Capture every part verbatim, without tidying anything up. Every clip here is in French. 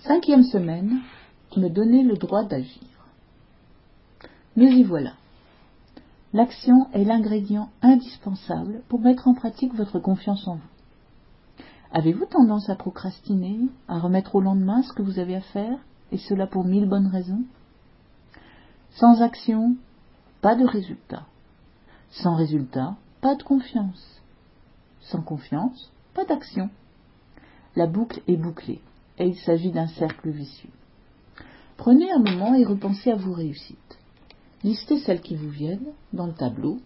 Cinquième semaine, me donner le droit d'agir. Nous y voilà. L'action est l'ingrédient indispensable pour mettre en pratique votre confiance en vous. Avez-vous tendance à procrastiner, à remettre au lendemain ce que vous avez à faire, et cela pour mille bonnes raisons? Sans action, pas de résultat. Sans résultat, pas de confiance. Sans confiance, pas d'action. La boucle est bouclée, et il s'agit d'un cercle vicieux. Prenez un moment et repensez à vos réussites. Listez celles qui vous viennent dans le tableau.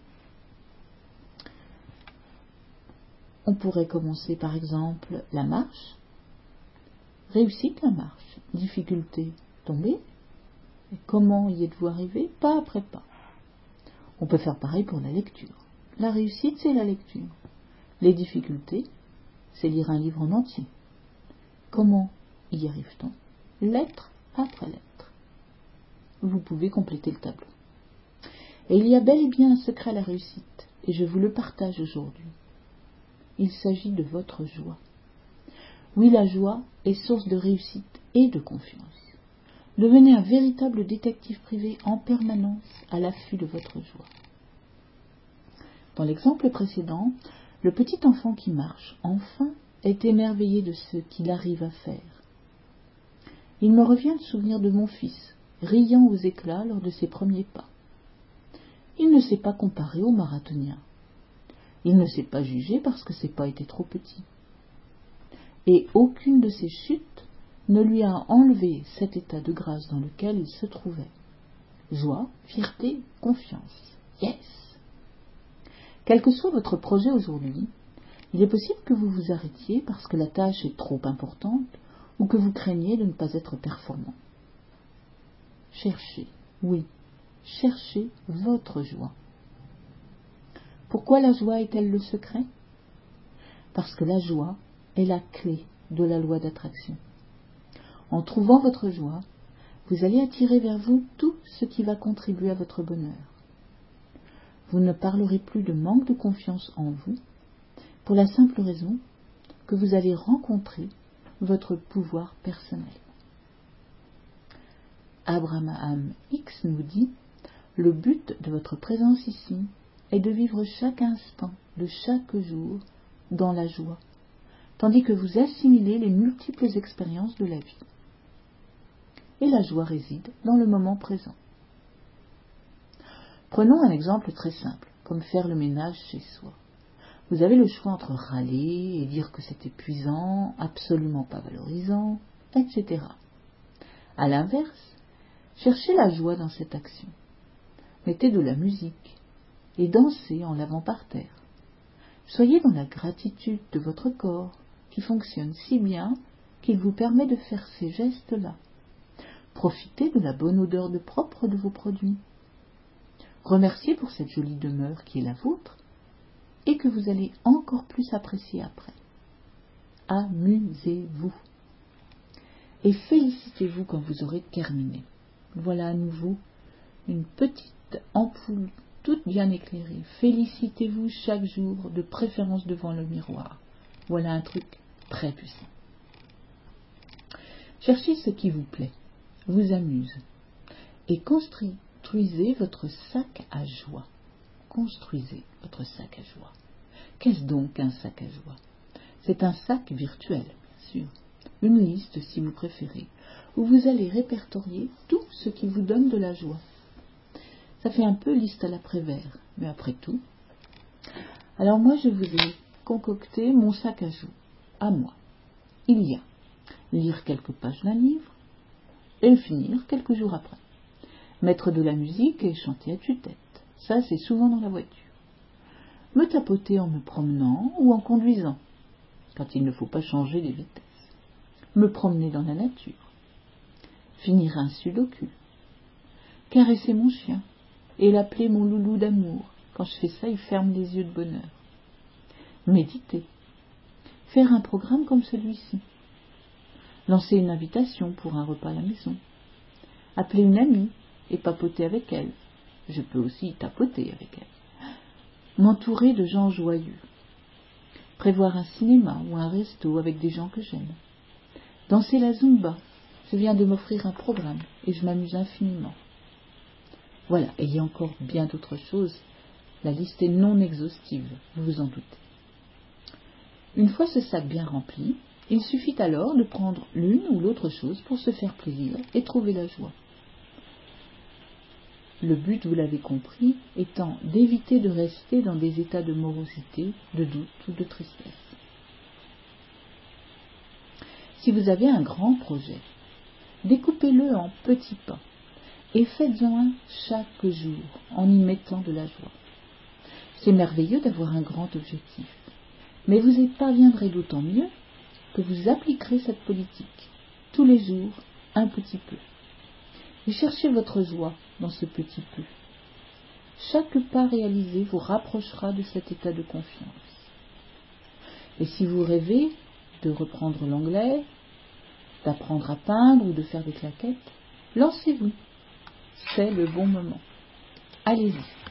On pourrait commencer par exemple la marche. Réussite la marche. Difficulté, tomber. Et comment y êtes-vous arrivé? Pas après pas. On peut faire pareil pour la lecture. La réussite, c'est la lecture. Les difficultés, c'est lire un livre en entier. Comment y arrive-t-on? Lettre après lettre. Vous pouvez compléter le tableau. Et il y a bel et bien un secret à la réussite, et je vous le partage aujourd'hui. Il s'agit de votre joie. Oui, la joie est source de réussite et de confiance. Devenez un véritable détective privé en permanence à l'affût de votre joie. Dans l'exemple précédent, le petit enfant qui marche, enfin, est émerveillé de ce qu'il arrive à faire. Il me revient le souvenir de mon fils, riant aux éclats lors de ses premiers pas. Il ne s'est pas comparé au marathonien. Il ne s'est pas jugé parce que ses pas étaient trop petits. Et aucune de ses chutes ne lui a enlevé cet état de grâce dans lequel il se trouvait. Joie, fierté, confiance. Yes! Quel que soit votre projet aujourd'hui, il est possible que vous vous arrêtiez parce que la tâche est trop importante ou que vous craignez de ne pas être performant. Cherchez, oui, cherchez votre joie. Pourquoi la joie est-elle le secret? Parce que la joie est la clé de la loi d'attraction. En trouvant votre joie, vous allez attirer vers vous tout ce qui va contribuer à votre bonheur. Vous ne parlerez plus de manque de confiance en vous, pour la simple raison que vous allez rencontrer votre pouvoir personnel. Abraham X nous dit « Le but de votre présence ici est de vivre chaque instant de chaque jour dans la joie, tandis que vous assimilez les multiples expériences de la vie. Et la joie réside dans le moment présent. » Prenons un exemple très simple, comme faire le ménage chez soi. Vous avez le choix entre râler et dire que c'est épuisant, absolument pas valorisant, et cetera. À l'inverse, cherchez la joie dans cette action. Mettez de la musique et dansez en lavant par terre. Soyez dans la gratitude de votre corps qui fonctionne si bien qu'il vous permet de faire ces gestes-là. Profitez de la bonne odeur de propre de vos produits. Remerciez pour cette jolie demeure qui est la vôtre et que vous allez encore plus apprécier après. Amusez-vous. Et félicitez-vous quand vous aurez terminé. Voilà à nouveau une petite ampoule toute bien éclairée. Félicitez-vous chaque jour, de préférence devant le miroir. Voilà un truc très puissant. Cherchez ce qui vous plaît, vous amuse, et construisez votre sac à joie. Construisez votre sac à joie. Qu'est-ce donc un sac à joie? C'est un sac virtuel, bien sûr. Une liste, si vous préférez, où vous allez répertorier tout ce qui vous donne de la joie. Ça fait un peu liste à l'après-vert, mais après tout. Alors moi, je vous ai concocté mon sac à joie, à moi. Il y a lire quelques pages d'un livre et le finir quelques jours après. Mettre de la musique et chanter à tue-tête. Ça, c'est souvent dans la voiture. Me tapoter en me promenant ou en conduisant, quand il ne faut pas changer de vitesse. Me promener dans la nature. Finir un sudoku. Caresser mon chien et l'appeler mon loulou d'amour. Quand je fais ça, il ferme les yeux de bonheur. Méditer. Faire un programme comme celui-ci. Lancer une invitation pour un repas à la maison. Appeler une amie et papoter avec elle. Je peux aussi tapoter avec elle. M'entourer de gens joyeux. Prévoir un cinéma ou un resto avec des gens que j'aime. Danser la zumba Je viens de m'offrir un programme et je m'amuse infiniment. Voilà, et il y a encore bien d'autres choses. La liste est non exhaustive, vous vous en doutez. Une fois ce sac bien rempli, il suffit alors de prendre l'une ou l'autre chose pour se faire plaisir et trouver la joie. Le but, vous l'avez compris, étant d'éviter de rester dans des états de morosité, de doute ou de tristesse. Si vous avez un grand projet, découpez-le en petits pas et faites-en un chaque jour en y mettant de la joie. C'est merveilleux d'avoir un grand objectif, mais vous y parviendrez d'autant mieux que vous appliquerez cette politique tous les jours un petit peu. Et cherchez votre joie dans ce petit peu. Chaque pas réalisé vous rapprochera de cet état de confiance. Et si vous rêvez de reprendre l'anglais, d'apprendre à peindre ou de faire des claquettes, lancez-vous. C'est le bon moment. Allez-y.